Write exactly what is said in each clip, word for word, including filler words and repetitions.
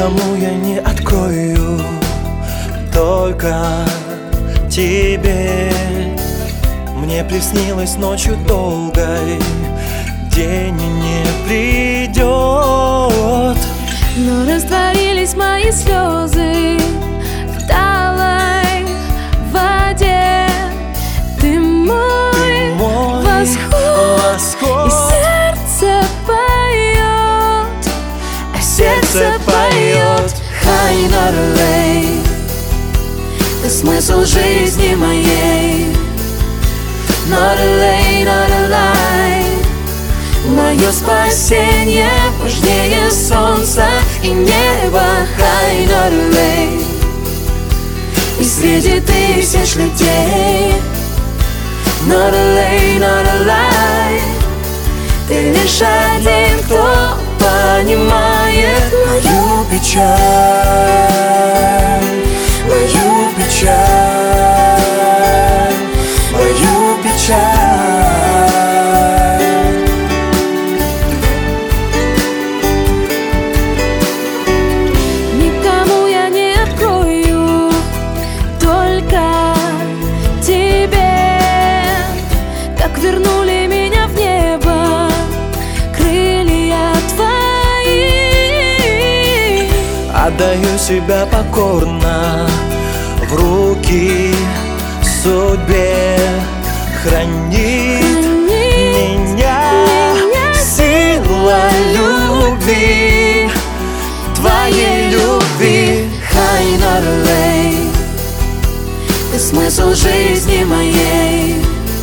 никому я не открою, только тебе. Мне приснилось ночью долгой, день не придет. Но растворились мои слезы в талой воде. Ты мой, Ты мой восход, восход, и сердце поет, а сердце поет. Хай Норлей, ты смысл жизни моей. Норлей, Норлей, мое спасение важнее солнца и неба. Хай Норлей, и среди тысяч людей. Норлей, Норлей, ты лишь один, кто понимает мою печаль, мою печаль, мою печаль. Никому я не открою, только тебе. Как вернули меня в небо крылья твои. Отдаю себя покорно в руки судьбе. Храни, Храни меня, меня сила любви, твоей любви. Хай Норлей, ты смысл жизни моей.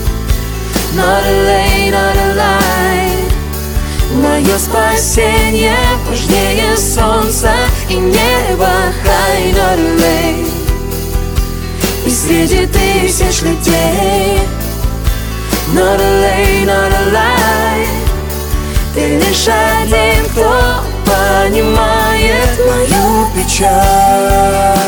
Норлей, Норлей, мое спасение важнее солнца и неба. Хай Норлей, и среди тысяч людей. Норлей, Норлей, ты лишь один, кто понимает мою печаль.